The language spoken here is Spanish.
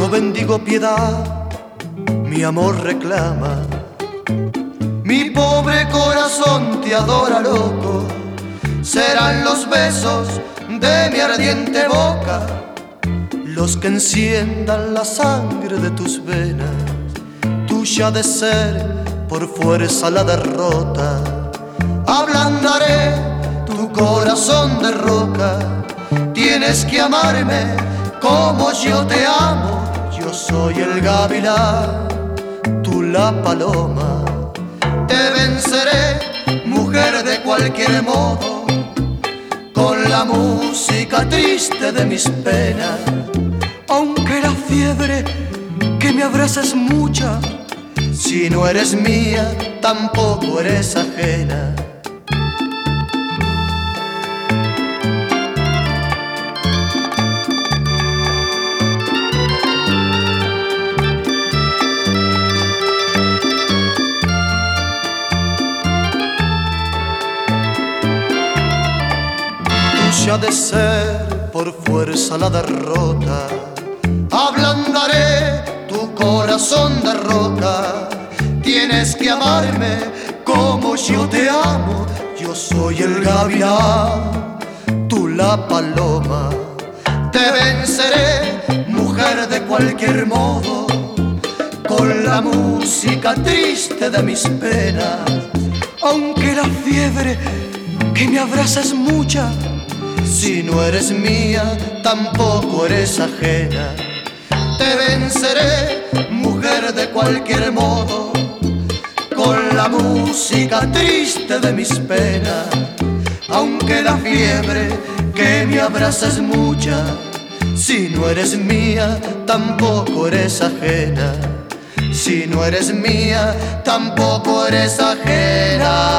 Yo bendigo piedad, mi amor reclama. Mi pobre corazón te adora, loco. Serán los besos de mi ardiente boca los que enciendan la sangre de tus venas. Tuya de ser por fuerza la derrota. Ablandaré tu corazón de roca. Tienes que amarme como yo te amo. Yo soy el gavilán, tú la paloma. Te venceré, mujer, de cualquier modo, con la música triste de mis penas. Aunque la fiebre que me abraza es mucha, si no eres mía, tampoco eres ajena. Tuya de ser por fuerza la derrota. Ablandaré tu corazón de roca. Tienes que amarme como yo te amo. Yo soy el gavilán, tú la paloma. Te venceré, mujer, de cualquier modo, con la música triste de mis penas. Aunque la fiebre que me abraza es mucha, si no eres mía, tampoco eres ajena. Te venceré, mujer, de cualquier modo, con la música triste de mis penas. Aunque la fiebre que me abraza es mucha, si no eres mía, tampoco eres ajena. Si no eres mía, tampoco eres ajena.